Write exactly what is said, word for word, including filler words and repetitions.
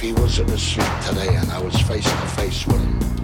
he wasn't asleep today and I was face to face with him,